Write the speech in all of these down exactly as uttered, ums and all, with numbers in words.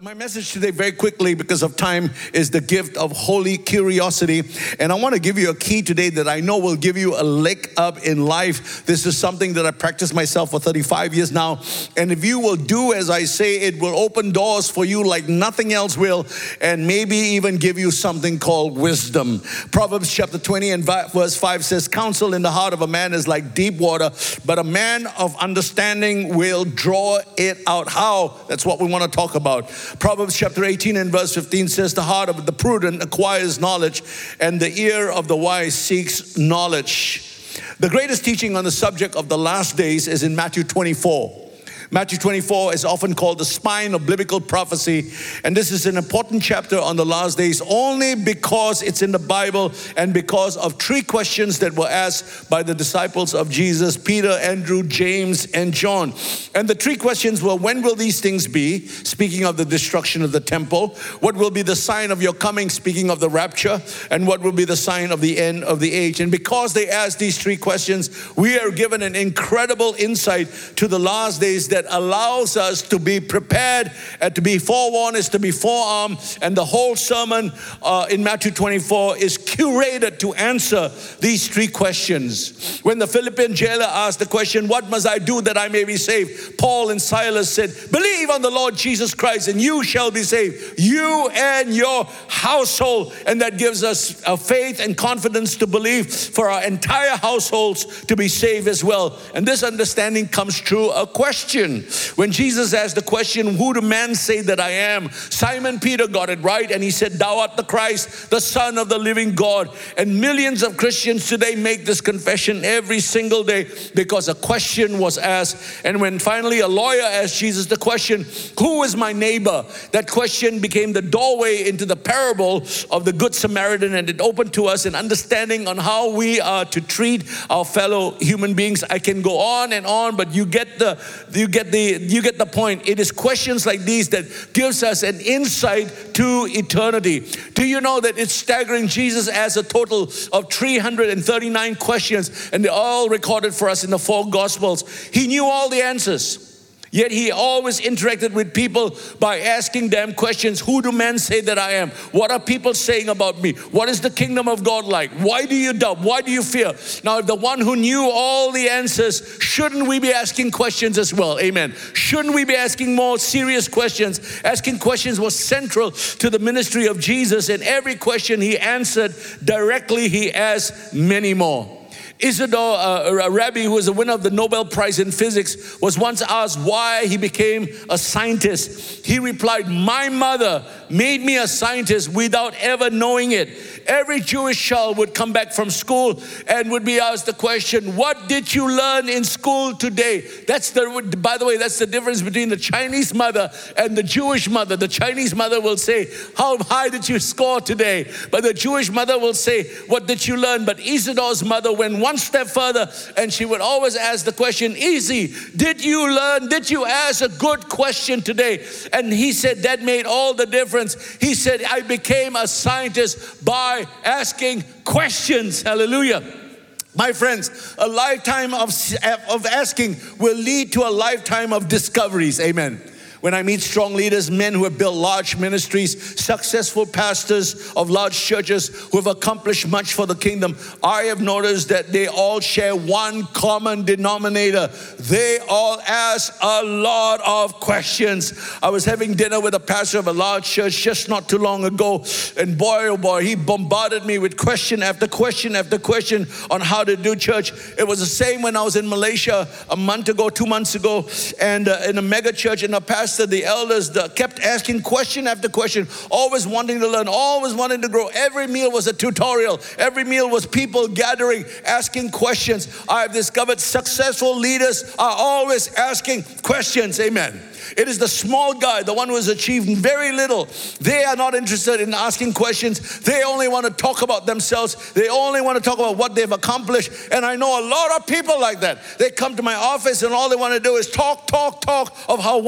My message today, very quickly because of time, is the gift of holy curiosity. And I want to give you a key today that I know will give you a leg up in life. This is something that I practiced myself for thirty-five years now. And if you will do as I say, it will open doors for you like nothing else will, and maybe even give you something called wisdom. Proverbs chapter twenty and verse five says, "Counsel in the heart of a man is like deep water, but a man of understanding will draw it out." How? That's what we want to talk about. Proverbs chapter eighteen and verse fifteen says, "The heart of the prudent acquires knowledge, and the ear of the wise seeks knowledge." The greatest teaching on the subject of the last days is in Matthew twenty-four. Matthew twenty-four is often called the spine of biblical prophecy, and this is an important chapter on the last days only because it's in the Bible and because of three questions that were asked by the disciples of Jesus: Peter, Andrew, James, and John. And the three questions were: when will these things be? Speaking of the destruction of the temple. What will be the sign of your coming? Speaking of the rapture. And what will be the sign of the end of the age? And because they asked these three questions, we are given an incredible insight to the last days that allows us to be prepared and to be forewarned, is to be forearmed. And the whole sermon uh, in Matthew twenty-four is curated to answer these three questions. When the Philippian jailer asked the question, "What must I do that I may be saved?" Paul and Silas said, "Believe on the Lord Jesus Christ and you shall be saved, you and your household." And that gives us a faith and confidence to believe for our entire households to be saved as well. And this understanding comes through a question. When Jesus asked the question, "Who do men say that I am?" Simon Peter got it right, and he said, "Thou art the Christ, the Son of the living God." And millions of Christians today make this confession every single day because a question was asked. And when finally a lawyer asked Jesus the question, "Who is my neighbor?" that question became the doorway into the parable of the Good Samaritan, and it opened to us an understanding on how we are to treat our fellow human beings. I can go on and on, but you get the you get the you get the point. It is questions like these that gives us an insight to eternity. Do you know that it's staggering? Jesus asked a total of three hundred thirty-nine questions, and they're all recorded for us in the four Gospels. He knew all the answers. Yet he always interacted with people by asking them questions. Who do men say that I am? What are people saying about me? What is the kingdom of God like? Why do you doubt? Why do you fear? Now, if the one who knew all the answers, shouldn't we be asking questions as well? Amen. Shouldn't we be asking more serious questions? Asking questions was central to the ministry of Jesus, and every question he answered directly, he asked many more. Isidore, uh, a rabbi who was a winner of the Nobel Prize in Physics, was once asked why he became a scientist. He replied, "My mother made me a scientist without ever knowing it." Every Jewish child would come back from school and would be asked the question, "What did you learn in school today?" That's the, by the way, that's the difference between the Chinese mother and the Jewish mother. The Chinese mother will say, "How high did you score today?" But the Jewish mother will say, "What did you learn?" But Isidore's mother went one step further, and she would always ask the question, "Easy, did you learn? Did you ask a good question today?" And he said that made all the difference. He said, "I became a scientist by asking questions." Hallelujah. My friends, a lifetime of, of asking will lead to a lifetime of discoveries. Amen. When I meet strong leaders, men who have built large ministries, successful pastors of large churches who have accomplished much for the kingdom, I have noticed that they all share one common denominator. They all ask a lot of questions. I was having dinner with a pastor of a large church just not too long ago, and boy, oh boy, he bombarded me with question after question after question on how to do church. It was the same when I was in Malaysia a month ago, two months ago, and uh, in a mega church, and a pastor, the elders the, kept asking question after question, always wanting to learn, always wanting to grow. Every meal was a tutorial. Every meal was people gathering, asking questions. I've discovered successful leaders are always asking questions. Amen. It is the small guy, the one who has achieved very little. They are not interested in asking questions. They only want to talk about themselves. They only want to talk about what they've accomplished. And I know a lot of people like that. They come to my office and all they want to do is talk, talk, talk of how wonderful they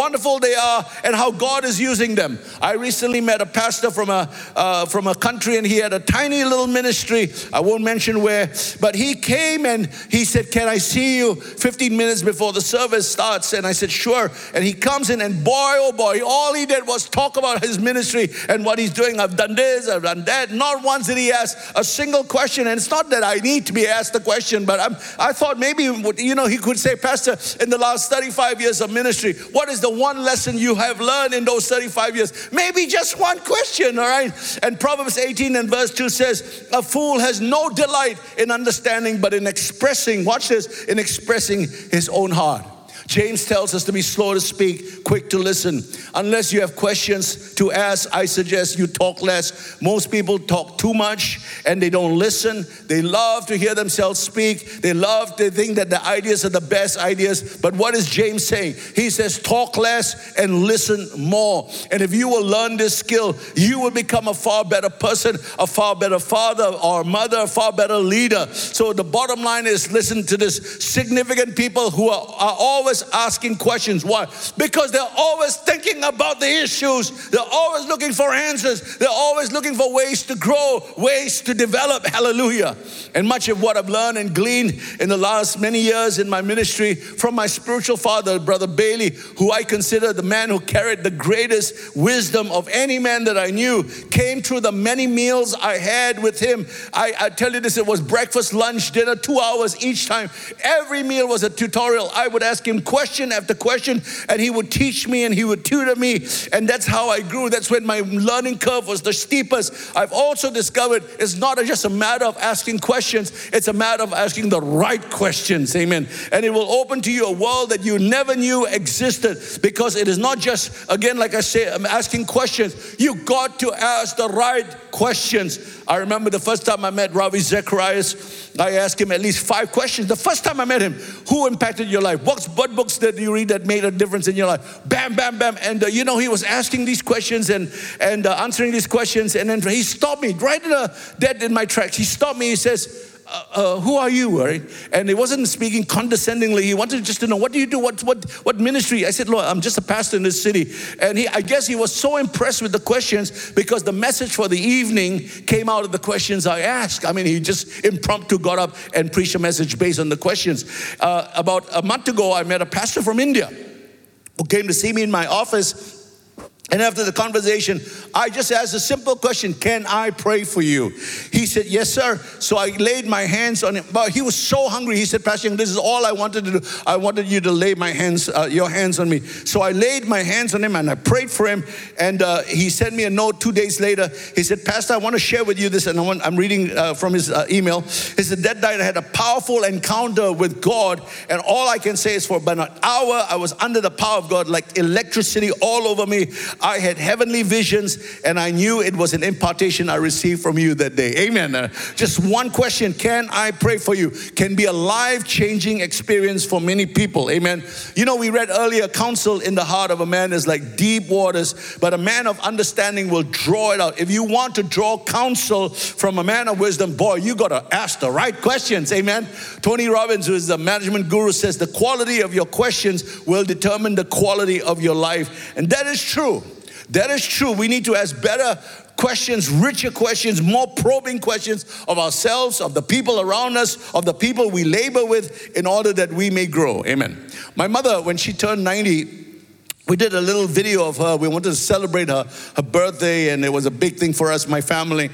they are and how God is using them. I recently met a pastor from a uh, from a country, and he had a tiny little ministry. I won't mention where, but he came and he said, "Can I see you fifteen minutes before the service starts?" And I said, "Sure." And he comes in, and boy, oh boy, all he did was talk about his ministry and what he's doing. I've done this, I've done that. Not once did he ask a single question. And it's not that I need to be asked the question, but I'm, I thought maybe, you know, he could say, "Pastor, in the last thirty-five years of ministry, what is the one lesson you have learned in those thirty-five years?" Maybe just one question, all right? And Proverbs eighteen and verse two says, "A fool has no delight in understanding, but in expressing," watch this, "in expressing his own heart." James tells us to be slow to speak, quick to listen. Unless you have questions to ask, I suggest you talk less. Most people talk too much and they don't listen. They love to hear themselves speak. They love, they think that the ideas are the best ideas. But what is James saying? He says, talk less and listen more. And if you will learn this skill, you will become a far better person, a far better father or mother, a far better leader. So the bottom line is, listen to this. Significant people who are, are always asking questions. Why? Because they're always thinking about the issues. They're always looking for answers. They're always looking for ways to grow, ways to develop. Hallelujah. And much of what I've learned and gleaned in the last many years in my ministry from my spiritual father, Brother Bailey, who I consider the man who carried the greatest wisdom of any man that I knew, came through the many meals I had with him. I, I tell you this, it was breakfast, lunch, dinner, two hours each time. Every meal was a tutorial. I would ask him question after question, and he would teach me and he would tutor me, and that's how I grew. That's when my learning curve was the steepest. I've also discovered it's not just a matter of asking questions, it's a matter of asking the right questions. Amen. And it will open to you a world that you never knew existed, because it is not just, again, like I say, I'm asking questions. You got to ask the right questions. I remember the first time I met Ravi Zacharias, I asked him at least five questions. The first time I met him, who impacted your life? What, what books did you read that made a difference in your life? Bam, bam, bam. And uh, you know, he was asking these questions and, and uh, answering these questions. And then he stopped me right in a, dead in my tracks. He stopped me. He says, Uh, uh, who are you, right? And he wasn't speaking condescendingly. He wanted just to know, what do you do? What what what ministry? I said, Lord, I'm just a pastor in this city. And he, I guess he was so impressed with the questions because the message for the evening came out of the questions I asked. I mean, he just impromptu got up and preached a message based on the questions. Uh, about a month ago, I met a pastor from India who came to see me in my office. And after the conversation, I just asked a simple question: can I pray for you? He said, yes, sir. So I laid my hands on him. But he was so hungry. He said, Pastor, this is all I wanted to do. I wanted you to lay my hands, uh, your hands on me. So I laid my hands on him and I prayed for him. And uh, he sent me a note two days later. He said, Pastor, I want to share with you this. And I want, I'm reading uh, from his uh, email. He said, that night I had a powerful encounter with God. And all I can say is for about an hour, I was under the power of God, like electricity all over me. I had heavenly visions, and I knew it was an impartation I received from you that day. Amen. Uh, just one question: can I pray for you? Can be a life-changing experience for many people. Amen. You know, we read earlier, counsel in the heart of a man is like deep waters, but a man of understanding will draw it out. If you want to draw counsel from a man of wisdom, boy, you got to ask the right questions. Amen. Tony Robbins, who is the management guru, says the quality of your questions will determine the quality of your life. And that is true. That is true. We need to ask better questions, richer questions, more probing questions of ourselves, of the people around us, of the people we labor with, in order that we may grow. Amen. My mother, when she turned ninety, we did a little video of her. We wanted to celebrate her, her birthday, and it was a big thing for us, my family.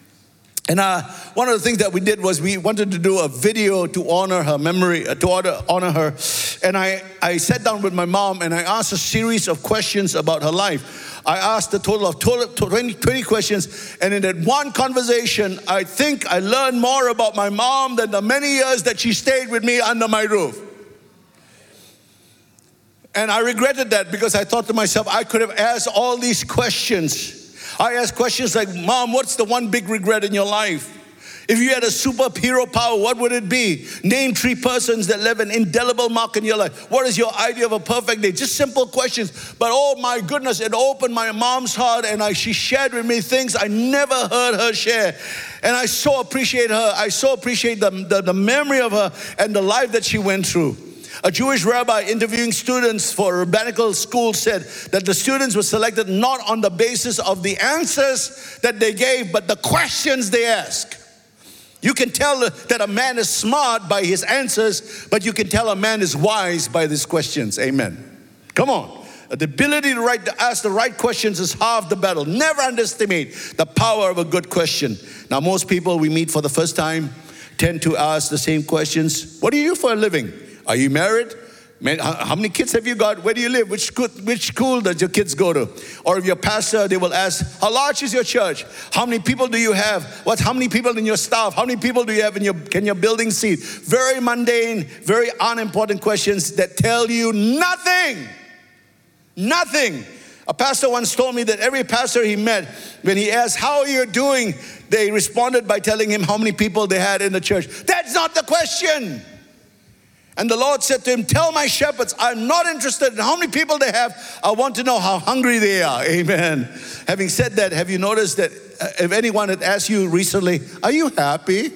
And uh, one of the things that we did was we wanted to do a video to honor her memory, uh, to honor, honor her. And I, I sat down with my mom and I asked a series of questions about her life. I asked a total of twenty, twenty questions. And in that one conversation, I think I learned more about my mom than the many years that she stayed with me under my roof. And I regretted that, because I thought to myself, I could have asked all these questions. I asked questions like, Mom, what's the one big regret in your life? If you had a superhero power, what would it be? Name three persons that left an indelible mark in your life. What is your idea of a perfect day? Just simple questions. But oh my goodness, it opened my mom's heart, and I, she shared with me things I never heard her share. And I so appreciate her. I so appreciate the, the, the memory of her and the life that she went through. A Jewish rabbi interviewing students for a rabbinical school said that the students were selected not on the basis of the answers that they gave, but the questions they asked. You can tell that a man is smart by his answers, but you can tell a man is wise by his questions. Amen. Come on. The ability to, write, to ask the right questions is half the battle. Never underestimate the power of a good question. Now, most people we meet for the first time tend to ask the same questions. What do you do for a living? Are you married? Man, how many kids have you got? Where do you live? Which school, which school does your kids go to? Or if you're a pastor, they will ask, how large is your church? How many people do you have? What? How many people in your staff? How many people do you have in your, can your building seat? Very mundane, very unimportant questions that tell you nothing. Nothing. A pastor once told me that every pastor he met, when he asked, how are you doing? They responded by telling him how many people they had in the church. That's not the question. And the Lord said to him, tell my shepherds, I'm not interested in how many people they have. I want to know how hungry they are. Amen. Having said that, have you noticed that if anyone had asked you recently, are you happy?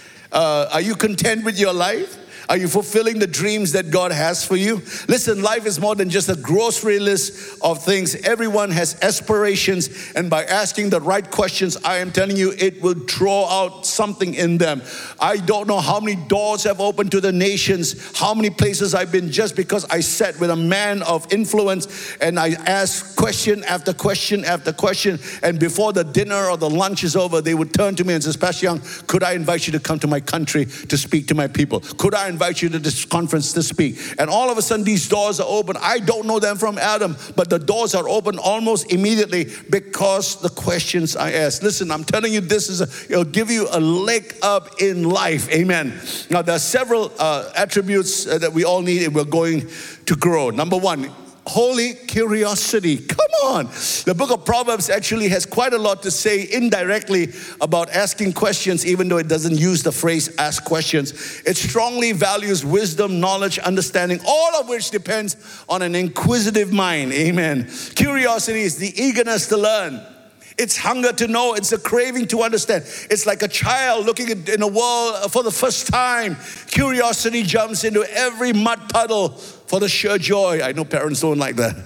Uh, are you content with your life? Are you fulfilling the dreams that God has for you? Listen, life is more than just a grocery list of things. Everyone has aspirations, and by asking the right questions, I am telling you, it will draw out something in them. I don't know how many doors have opened to the nations, how many places I've been just because I sat with a man of influence and I asked question after question after question, and before the dinner or the lunch is over, they would turn to me and say, Pastor Young, could I invite you to come to my country to speak to my people? Could I invite you to this conference to speak? And all of a sudden these doors are open. I don't know them from Adam, but the doors are open almost immediately because the questions I asked. Listen, I'm telling you, this is a, it'll give you a leg up in life. Amen. Now there are several uh, attributes uh, that we all need if we're going to grow. Number one, holy curiosity. Come on. The book of Proverbs actually has quite a lot to say indirectly about asking questions, even though it doesn't use the phrase ask questions. It strongly values wisdom, knowledge, understanding, all of which depends on an inquisitive mind. Amen. Curiosity is the eagerness to learn. It's hunger to know. It's a craving to understand. It's like a child looking at, in a world for the first time. Curiosity jumps into every mud puddle for the sheer joy. I know parents don't like that.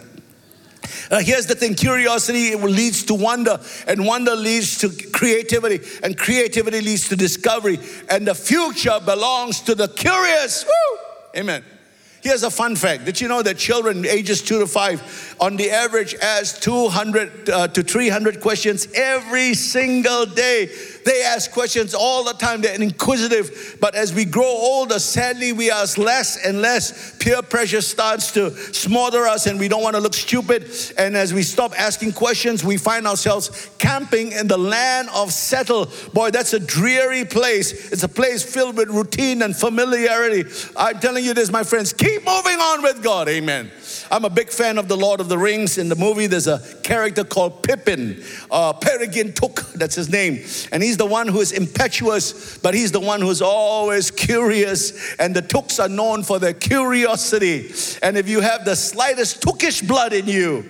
Uh, here's the thing. Curiosity leads to wonder, and wonder leads to creativity, and creativity leads to discovery. And the future belongs to the curious. Woo! Amen. Here's a fun fact. Did you know that children ages two to five on the average ask two hundred uh, to three hundred questions every single day? They ask questions all the time. They're inquisitive. But as we grow older, sadly, we ask less and less. Peer pressure starts to smother us and we don't want to look stupid. And as we stop asking questions, we find ourselves camping in the land of settle. Boy, that's a dreary place. It's a place filled with routine and familiarity. I'm telling you this, my friends, keep moving on with God. Amen. I'm a big fan of The Lord of the Rings. In the movie, there's a character called Pippin, uh, Peregrine Took, that's his name. And he's the one who is impetuous, but he's the one who's always curious. And the Tooks are known for their curiosity. And if you have the slightest Tookish blood in you,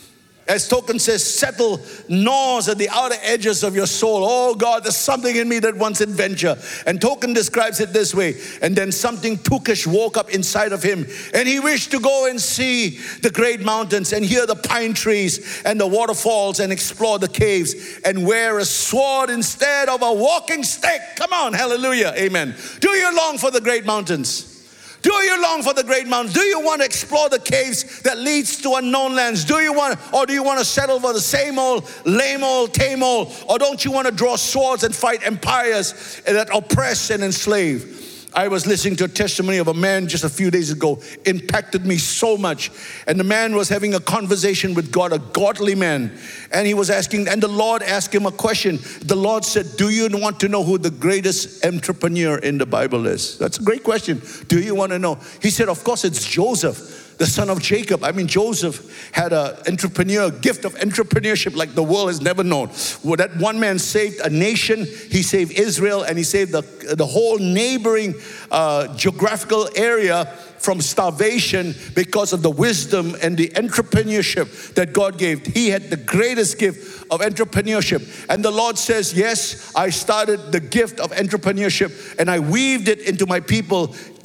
as Tolkien says, settle gnaws at the outer edges of your soul. Oh God, there's something in me that wants adventure. And Tolkien describes it this way. And then something Tookish woke up inside of him. And he wished to go and see the great mountains and hear the pine trees and the waterfalls and explore the caves and wear a sword instead of a walking stick. Come on, hallelujah, amen. Do you long for the great mountains? Do you long for the great mountains? Do you want to explore the caves that leads to unknown lands? Do you want, or do you want to settle for the same old, lame old, tame old? Or don't you want to draw swords and fight empires that oppress and enslave? I was listening to a testimony of a man just a few days ago, impacted me so much. And the man was having a conversation with God, a godly man. And he was asking, and the Lord asked him a question. The Lord said, do you want to know who the greatest entrepreneur in the Bible is? That's a great question. Do you want to know? He said, of course, it's Joseph, the son of Jacob. I mean, Joseph had an entrepreneur, gift of entrepreneurship like the world has never known. Well, that one man saved a nation. He saved Israel, and he saved the, the whole neighboring uh, geographical area from starvation because of the wisdom and the entrepreneurship that God gave. He had the greatest gift of entrepreneurship. And the Lord says, yes, I started the gift of entrepreneurship and I weaved it into my people.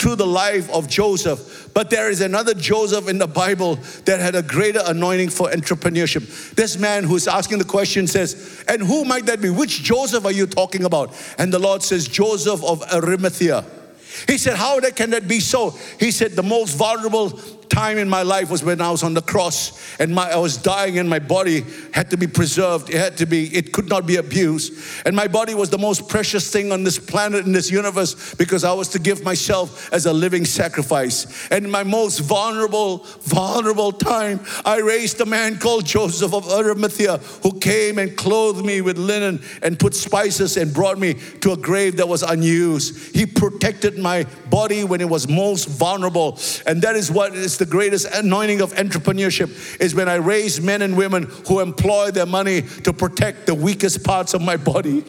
through the life of Joseph. But there is another Joseph in the Bible that had a greater anointing for entrepreneurship. This man who's asking the question says, and who might that be? Which Joseph are you talking about? And the Lord says, Joseph of Arimathea. He said, how that can that be so? He said, the most vulnerable time in my life was when I was on the cross and my, I was dying and my body had to be preserved. It had to be, it could not be abused. And my body was the most precious thing on this planet, in this universe, because I was to give myself as a living sacrifice. And in my most vulnerable, vulnerable time, I raised a man called Joseph of Arimathea, who came and clothed me with linen and put spices and brought me to a grave that was unused. He protected my body when it was most vulnerable. And that is what is the greatest anointing of entrepreneurship, is when I raise men and women who employ their money to protect the weakest parts of my body.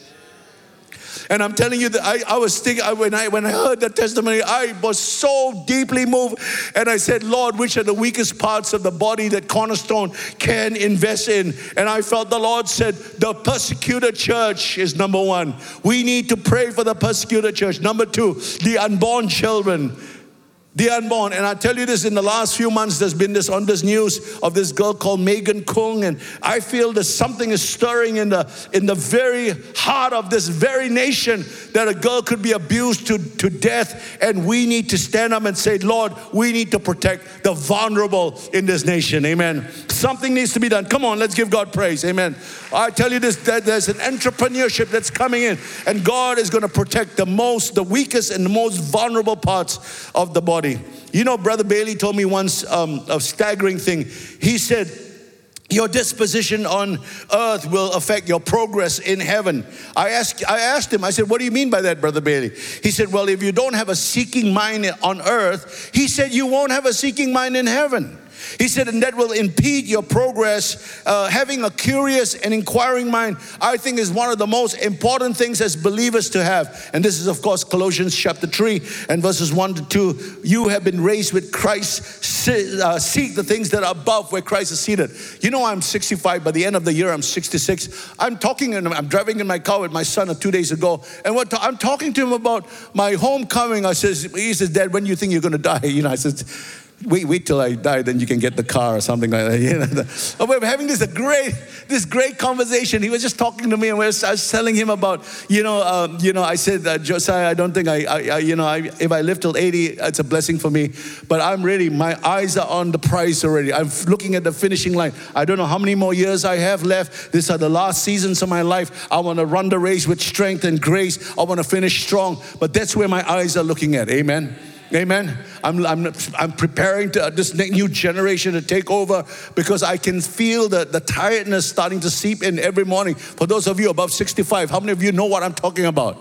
And I'm telling you that I, I was thinking, I, when I when I heard that testimony, I was so deeply moved. And I said, Lord, which are the weakest parts of the body that Cornerstone can invest in? And I felt the Lord said, the persecuted church is number one. We need to pray for the persecuted church. Number two, the unborn children. The unborn. And I tell you this, in the last few months, there's been this on this news of this girl called Megan Kung, and I feel that something is stirring in the in the very heart of this very nation, that a girl could be abused to, to death, and we need to stand up and say, Lord, we need to protect the vulnerable in this nation. Amen. Something needs to be done. Come on, let's give God praise. Amen. I tell you this, that there's an entrepreneurship that's coming in, and God is going to protect the most, the weakest and the most vulnerable parts of the body. You know, Brother Bailey told me once um, a staggering thing. He said, your disposition on earth will affect your progress in heaven. I asked, I asked him, I said, what do you mean by that, Brother Bailey? He said, well, if you don't have a seeking mind on earth, he said, you won't have a seeking mind in heaven. He said, and that will impede your progress. Uh, having a curious and inquiring mind, I think, is one of the most important things as believers to have. And this is, of course, Colossians chapter three and verses one to two. You have been raised with Christ. Uh, seek the things that are above, where Christ is seated. You know, I'm sixty-five. By the end of the year, I'm sixty-six. I'm talking, and I'm driving in my car with my son two days ago. And what I'm talking to him about my homecoming. I says, he says, Dad, when do you think you're going to die? You know, I said, Wait, wait till I die, then you can get the car or something like that. You know? We're having this a great, this great conversation. He was just talking to me, and I was, I was telling him about, you know, um, you know. I said, uh, Josiah, I don't think I, I, I you know, I, if I live till eighty, it's a blessing for me. But I'm ready. My eyes are on the prize already. I'm looking at the finishing line. I don't know how many more years I have left. These are the last seasons of my life. I want to run the race with strength and grace. I want to finish strong. But that's where my eyes are looking at. Amen. Amen. I'm, I'm, I'm preparing to, uh, this new generation to take over, because I can feel the, the tiredness starting to seep in every morning. For those of you above sixty-five, how many of you know what I'm talking about?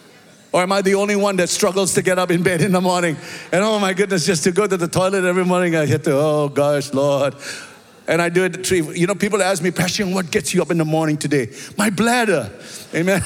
Or am I the only one that struggles to get up in bed in the morning? And oh my goodness, just to go to the toilet every morning, I have to, oh gosh, Lord. And I do it at three. You know, people ask me, Pastor, what gets you up in the morning today? My bladder. Amen.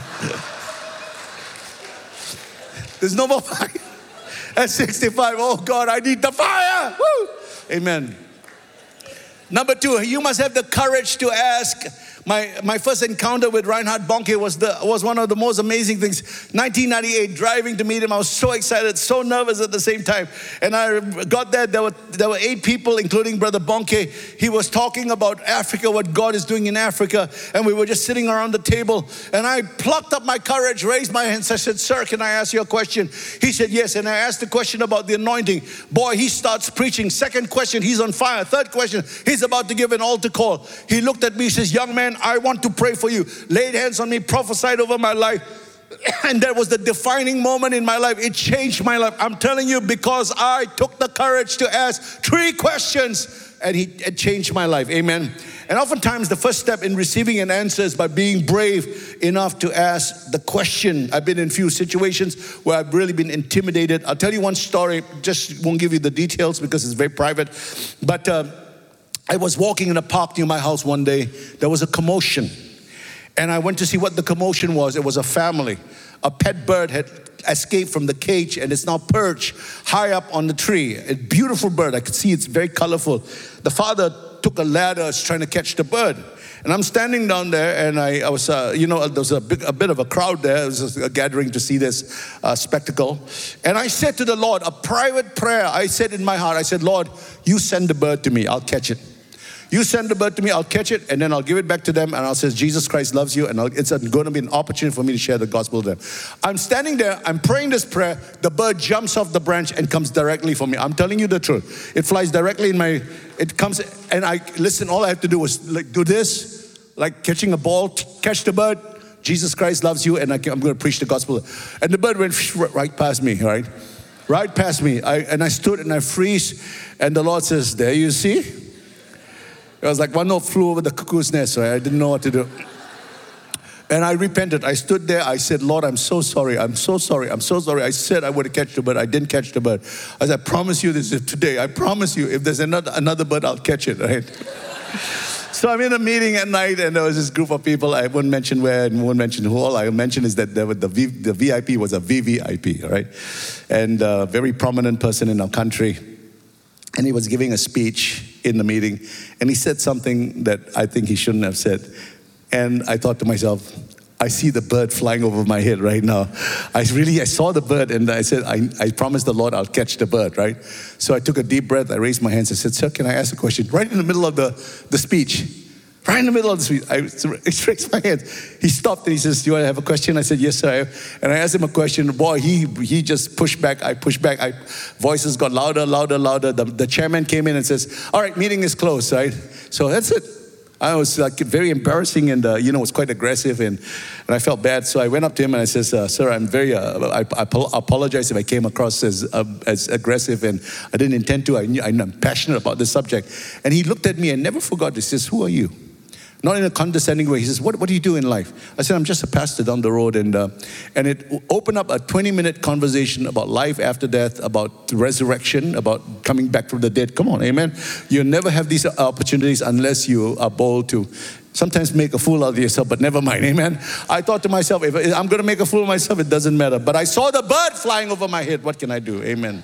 There's no more fire. At sixty-five, oh God, I need the fire. Woo! Amen. Number two, you must have the courage to ask. My, my first encounter with Reinhard Bonnke was the was one of the most amazing things. nineteen ninety-eight, driving to meet him, I was so excited, so nervous at the same time. And I got there, there were, there were eight people, including Brother Bonnke. He was talking about Africa, what God is doing in Africa. And we were just sitting around the table. And I plucked up my courage, raised my hands. I said, sir, can I ask you a question? He said, yes. And I asked the question about the anointing. Boy, he starts preaching. Second question, he's on fire. Third question, he's about to give an altar call. He looked at me, he says, young man, I want to pray for you. Laid hands on me, prophesied over my life. And that was the defining moment in my life. It changed my life. I'm telling you, because I took the courage to ask three questions, and he, it changed my life. Amen. And oftentimes the first step in receiving an answer is by being brave enough to ask the question. I've been in a few situations where I've really been intimidated. I'll tell you one story, just won't give you the details because it's very private. But uh, I was walking in a park near my house one day. There was a commotion. And I went to see what the commotion was. It was a family. A pet bird had escaped from the cage and it's now perched high up on the tree. A beautiful bird. I could see it's very colorful. The father took a ladder, was trying to catch the bird. And I'm standing down there, and I, I was, uh, you know, there was a, big, a bit of a crowd there. It was a gathering to see this uh, spectacle. And I said to the Lord, a private prayer. I said in my heart, I said, Lord, you send the bird to me. I'll catch it. You send the bird to me, I'll catch it, and then I'll give it back to them, and I'll say, Jesus Christ loves you, and I'll, it's going to be an opportunity for me to share the gospel to them. I'm standing there, I'm praying this prayer, the bird jumps off the branch and comes directly for me. I'm telling you the truth. It flies directly in my, it comes, and I, listen, all I have to do was like do this, like catching a ball, catch the bird, Jesus Christ loves you, and I, I'm going to preach the gospel. And the bird went right past me, right? Right past me. I, and I stood and I freeze, and the Lord says, there you see? It was like one of flew over the cuckoo's nest, right? I didn't know what to do. And I repented. I stood there. I said, Lord, I'm so sorry. I'm so sorry. I'm so sorry. I said I would catch the bird. I didn't catch the bird. I said, I promise you this today. I promise you, if there's another, another bird, I'll catch it, right? So I'm in a meeting at night, and there was this group of people. I won't mention where and won't mention who. All I mention is that there were the, v, the V I P was a V V I P, right? And a very prominent person in our country. And he was giving a speech in the meeting, and he said something that I think he shouldn't have said. And I thought to myself, I see the bird flying over my head right now. I really, I saw the bird, and I said, I, I promised the Lord I'll catch the bird, right? So I took a deep breath, I raised my hands, I said, sir, can I ask a question? Right in the middle of the, the speech. Right in the middle of the speech, I raised my hands. He stopped and he says, do you want to have a question? I said, yes, sir, I have. And I asked him a question. Boy, he he just pushed back. I pushed back. I, voices got louder, louder, louder. The, the chairman came in and says, all right, meeting is closed, right? So that's it. I was like very embarrassing, and uh, you know, was quite aggressive, and, and I felt bad. So I went up to him and I says, uh, sir, I'm very, uh, I, I apologize if I came across as uh, as aggressive, and I didn't intend to. I knew, I'm passionate about this subject. And he looked at me and never forgot. He says, who are you? Not in a condescending way. He says, what, what do you do in life? I said, I'm just a pastor down the road. And uh, and it opened up a twenty-minute conversation about life after death, about resurrection, about coming back from the dead. Come on, amen? You never have these opportunities unless you are bold to sometimes make a fool out of yourself, but never mind, amen? I thought to myself, if I'm going to make a fool of myself, it doesn't matter. But I saw the bird flying over my head. What can I do? Amen.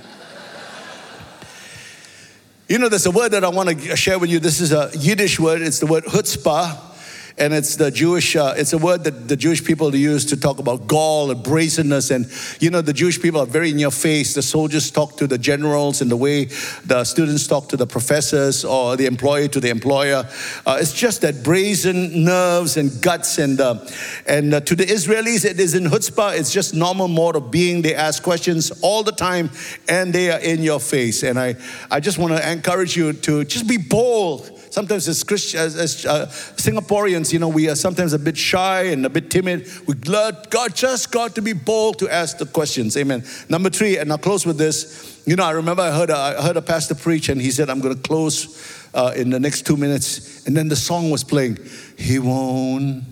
You know, there's a word that I want to share with you. This is a Yiddish word. It's the word chutzpah. And it's the Jewish, uh, it's a word that the Jewish people use to talk about gall and brazenness. And, you know, the Jewish people are very in your face. The soldiers talk to the generals in the way the students talk to the professors, or the employer to the employer. Uh, it's just that brazen nerves and guts. And uh, and uh, to the Israelis, it is in chutzpah. It's just normal mode of being. They ask questions all the time, and they are in your face. And I, I just want to encourage you to just be bold. Sometimes as, Christ, as, as uh, Singaporeans, you know, we are sometimes a bit shy and a bit timid. We God just got to be bold to ask the questions. Amen. Number three, and I'll close with this. You know, I remember I heard a, I heard a pastor preach, and he said, I'm going to close uh, in the next two minutes. And then the song was playing. He won't.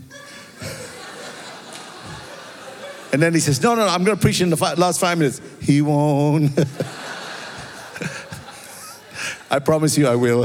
And then he says, no, no, no, I'm going to preach in the fi- last five minutes. He won't. I promise you I will.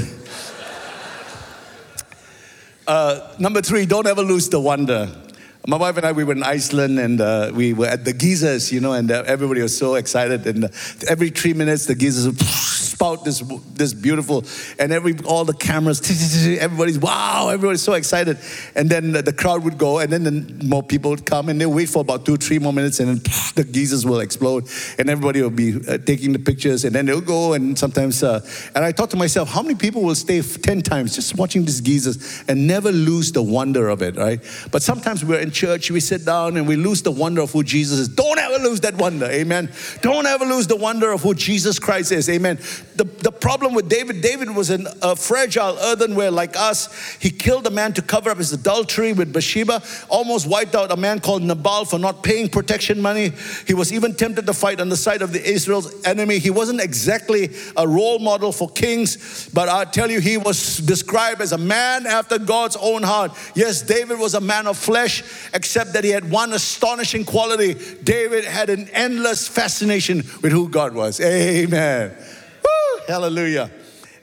Uh, number three, don't ever lose the wonder. My wife and I, we were in Iceland, and uh, we were at the geysers, you know, and uh, everybody was so excited. And uh, every three minutes, the geysers would spout this this beautiful, and every all the cameras, everybody's wow, everybody's so excited. And then the crowd would go, and then the more people would come, and they'll wait for about two, three more minutes, and then the geysers will explode, and everybody will be uh, taking the pictures, and then they'll go, and sometimes, uh, and I thought to myself, how many people will stay ten times just watching these geysers and never lose the wonder of it, right? But sometimes we're in church, we sit down and we lose the wonder of who Jesus is. Don't ever lose that wonder, amen. Don't ever lose the wonder of who Jesus Christ is, amen. The, the problem with David, David was in a fragile earthenware like us. He killed a man to cover up his adultery with Bathsheba, almost wiped out a man called Nabal for not paying protection money. He was even tempted to fight on the side of the Israel's enemy. He wasn't exactly a role model for kings, but I tell you, he was described as a man after God's own heart. Yes, David was a man of flesh, except that he had one astonishing quality. David had an endless fascination with who God was. Amen. Woo, hallelujah.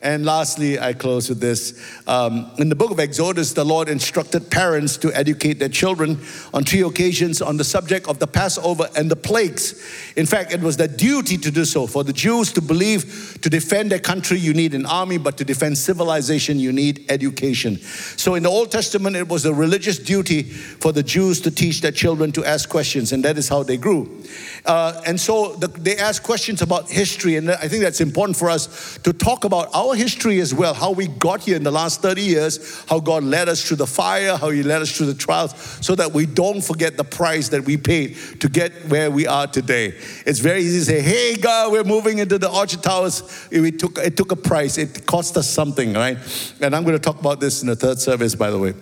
And lastly, I close with this. Um, in the book of Exodus, the Lord instructed parents to educate their children on three occasions on the subject of the Passover and the plagues. In fact, it was their duty to do so. For the Jews to believe to defend their country, you need an army, but to defend civilization, you need education. So in the Old Testament, it was a religious duty for the Jews to teach their children to ask questions, and that is how they grew. Uh, and so the, they ask questions about history, and I think that's important for us to talk about our history as well, how we got here in the last thirty years, how God led us through the fire, how He led us through the trials, so that we don't forget the price that we paid to get where we are today. It's very easy to say, hey God, we're moving into the Orchard Towers. It took, it took a price. It cost us something, right? And I'm going to talk about this in the third service, by the way.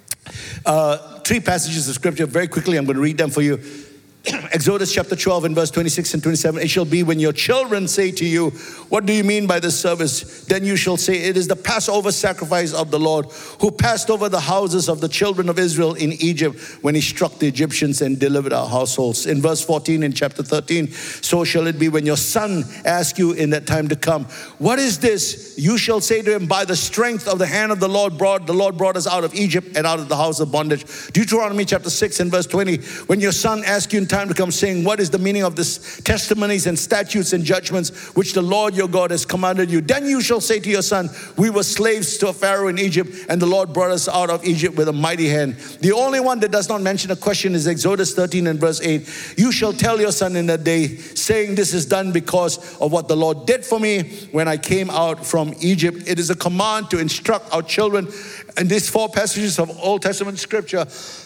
Uh, three passages of scripture, very quickly, I'm going to read them for you. Exodus chapter twelve and verse twenty-six and twenty-seven. It shall be when your children say to you, what do you mean by this service? Then you shall say, it is the Passover sacrifice of the Lord, who passed over the houses of the children of Israel in Egypt when He struck the Egyptians and delivered our households. In verse fourteen in chapter thirteen, so shall it be when your son asks you in that time to come, what is this? You shall say to him, by the strength of the hand of the Lord brought the Lord brought us out of Egypt and out of the house of bondage. Deuteronomy chapter six and verse twenty, when your son asks you in time to come, saying, what is the meaning of this testimonies and statutes and judgments which the Lord your God has commanded you? Then you shall say to your son, we were slaves to a Pharaoh in Egypt, and the Lord brought us out of Egypt with a mighty hand. The only one that does not mention a question is Exodus thirteen and verse eight. You shall tell your son in that day, saying, this is done because of what the Lord did for me when I came out from Egypt. It is a command to instruct our children. And these four passages of Old Testament scripture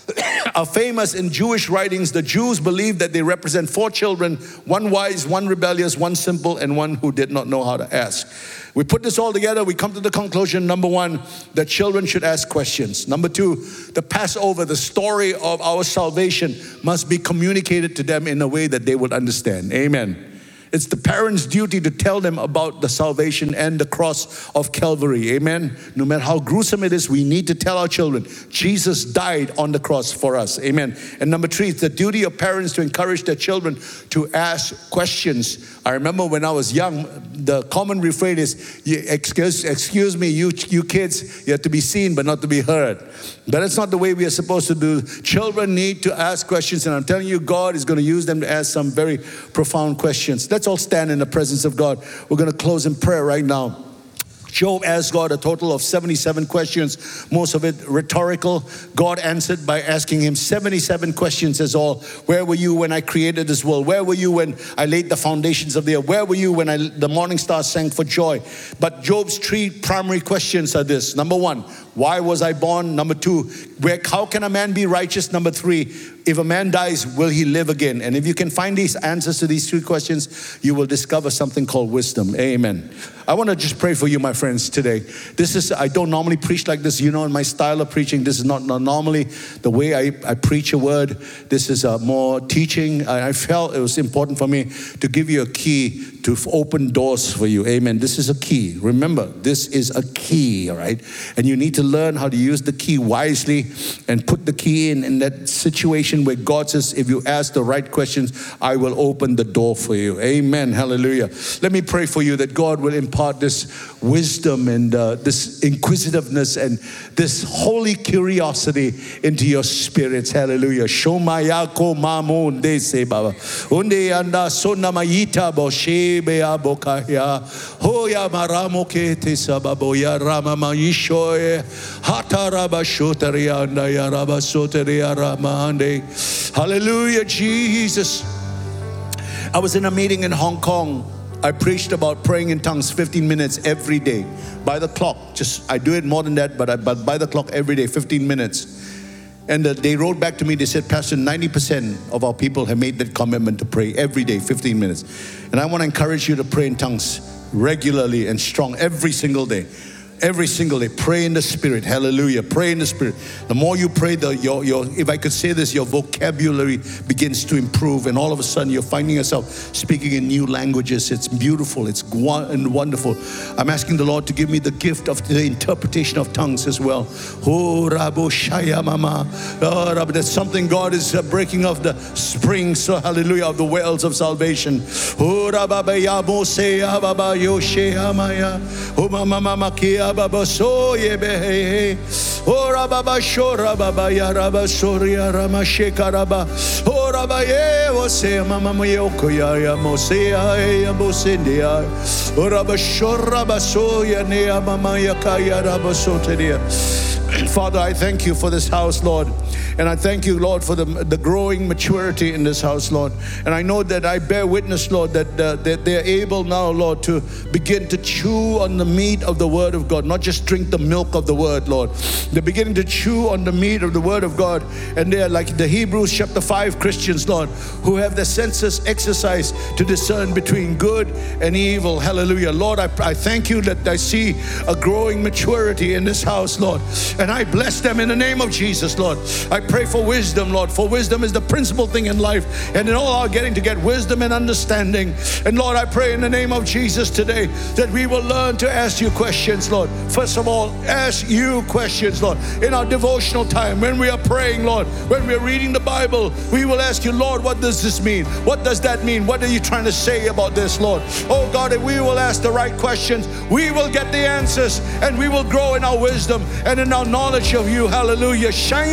are famous in Jewish writings. The Jews believed that they represent four children, one wise, one rebellious, one simple, and one who did not know how to ask. We put this all together, we come to the conclusion, number one, that children should ask questions. Number two, the Passover, the story of our salvation, must be communicated to them in a way that they would understand. Amen. It's the parents' duty to tell them about the salvation and the cross of Calvary. Amen. No matter how gruesome it is, we need to tell our children, Jesus died on the cross for us. Amen. And number three, it's the duty of parents to encourage their children to ask questions. I remember when I was young, the common refrain is, excuse, excuse me, you, you kids, you have to be seen but not to be heard. But that's not the way we are supposed to do. Children need to ask questions, and I'm telling you, God is going to use them to ask some very profound questions. Let's all stand in the presence of God. We're going to close in prayer right now. Job asked God a total of seventy-seven questions, most of it rhetorical. God answered by asking him seventy-seven questions as all. Where were you when I created this world? Where were you when I laid the foundations of the earth? Where were you when I, the morning stars sang for joy? But Job's three primary questions are this. Number one, why was I born? Number two, where, how can a man be righteous? Number three, if a man dies, will he live again? And if you can find these answers to these three questions, you will discover something called wisdom. Amen. I want to just pray for you, my friends, today. This is, I don't normally preach like this. You know, in my style of preaching, this is not, not normally the way I, I preach a word. This is uh, more teaching. I, I felt it was important for me to give you a key to open doors for you. Amen. This is a key. Remember, this is a key, all right? And you need to learn how to use the key wisely and put the key in, in that situation where God says, if you ask the right questions, I will open the door for you. Amen. Hallelujah. Let me pray for you that God will impart this wisdom and uh, this inquisitiveness and this holy curiosity into your spirits. Hallelujah. Shomayako mamun de se baba. Unde anda sonamayita boshe bea bokaya. Hoya maramo ke te sababo ya rama maishoe. Hataraba shotaria anda ya raba sotaria ramande. Hallelujah, Jesus. I was in a meeting in Hong Kong. I preached about praying in tongues fifteen minutes every day by the clock. Just I do it more than that, but, I, but by the clock every day, fifteen minutes. And uh, they wrote back to me, they said, Pastor, ninety percent of our people have made that commitment to pray every day, fifteen minutes. And I want to encourage you to pray in tongues regularly and strong every single day. Every single day, pray in the Spirit. Hallelujah. Pray in the Spirit. The more you pray, the your your if I could say this, your vocabulary begins to improve, and all of a sudden you're finding yourself speaking in new languages. It's beautiful. It's and wonderful. I'm asking the Lord to give me the gift of the interpretation of tongues as well. Oh, Rabo Shaya Mama. Oh, Rabbi, there's something God is breaking of the springs, so hallelujah, of the wells of salvation. Oh, Rabba Yabo Seya Baba Yoshe Amaya. Oh, Mama Mama Kia Baba So Yebe. Oh, Rabba Shora Baba Yaraba Soria Rama Shekaraba. Oh, Rabba Yevo Se Mama Yoko Ya Mosea Yabosindia. Oh, Rabba Shora Basoya Nea Mama Yakaya Rabba Soteria. Father, I thank you for this house, Lord. And I thank you, Lord, for the, the growing maturity in this house, Lord. And I know that I bear witness, Lord, that, uh, that they're able now, Lord, to begin to chew on the meat of the Word of God, not just drink the milk of the Word, Lord. They're beginning to chew on the meat of the Word of God. And they're like the Hebrews chapter five Christians, Lord, who have their senses exercised to discern between good and evil. Hallelujah. Lord, I, I thank you that I see a growing maturity in this house, Lord. And I bless them in the name of Jesus, Lord. I pray for wisdom, Lord, for wisdom is the principal thing in life. And in all our getting to get wisdom and understanding. And Lord, I pray in the name of Jesus today that we will learn to ask you questions, Lord. First of all, ask you questions, Lord. In our devotional time, when we are praying, Lord, when we are reading the Bible, we will ask you, Lord, what does this mean? What does that mean? What are you trying to say about this, Lord? Oh God, if we will ask the right questions, we will get the answers, and we will grow in our wisdom and in our knowledge of you. Hallelujah.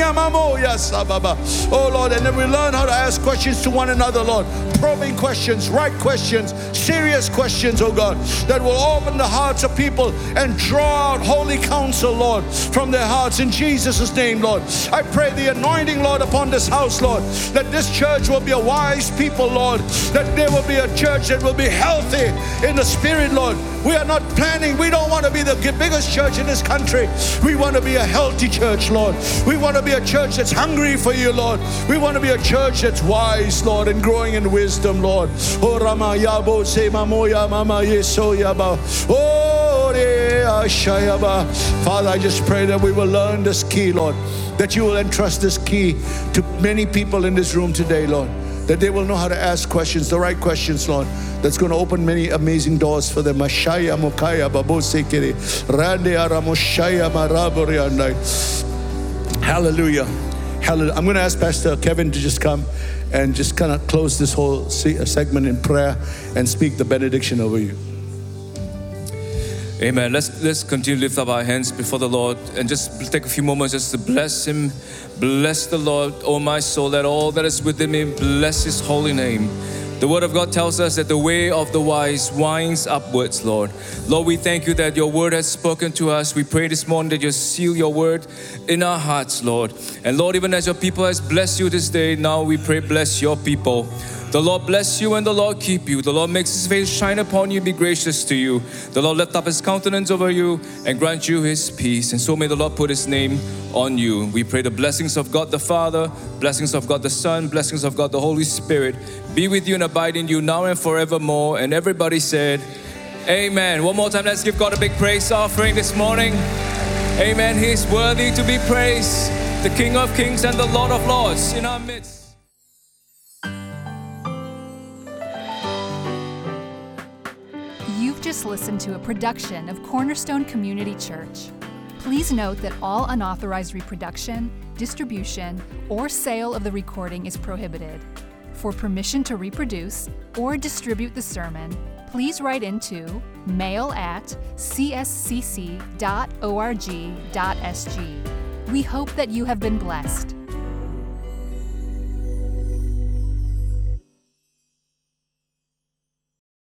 Oh Lord, and then we learn how to ask questions to one another, Lord. Probing questions, right questions, serious questions, oh God, that will open the hearts of people and draw out holy counsel, Lord, from their hearts in Jesus' name, Lord. I pray the anointing, Lord, upon this house, Lord, that this church will be a wise people, Lord, that there will be a church that will be healthy in the spirit, Lord. We are not planning, we don't want to be the biggest church in this country. We want to be a healthy church, Lord. We want to be a church that's hungry for you, Lord. We want to be a church that's wise, Lord, and growing in wisdom, Lord. Oh, Rama Yabo Se Mamoya Mama Yeso Yaba. Oh, Shayaba. Father, I just pray that we will learn this key, Lord, that you will entrust this key to many people in this room today, Lord, that they will know how to ask questions, the right questions, Lord, that's going to open many amazing doors for them. Mashaya Mokaya Babo Sekiri Rande Aramoshaya Maraboriandai. Hallelujah. Hallelujah. I'm going to ask Pastor Kevin to just come and just kind of close this whole segment in prayer and speak the benediction over you. Amen. Let's let's continue to lift up our hands before the Lord and just take a few moments just to bless Him. Bless the Lord, oh my soul, let all that is within me bless His holy name. The Word of God tells us that the way of the wise winds upwards, Lord. Lord, we thank you that your Word has spoken to us. We pray this morning that you seal your Word in our hearts, Lord. And Lord, even as your people has blessed you this day, now we pray bless your people. The Lord bless you and the Lord keep you. The Lord makes His face shine upon you and be gracious to you. The Lord lift up His countenance over you and grant you His peace. And so may the Lord put His name on you. We pray the blessings of God the Father, blessings of God the Son, blessings of God the Holy Spirit be with you and abide in you now and forevermore. And everybody said, Amen. One more time, let's give God a big praise offering this morning. Amen. He is worthy to be praised, the King of Kings and the Lord of Lords in our midst. You've just listened to a production of Cornerstone Community Church. Please note that all unauthorized reproduction, distribution, or sale of the recording is prohibited. For permission to reproduce or distribute the sermon, please write into mail at c s c c dot org dot s g. We hope that you have been blessed.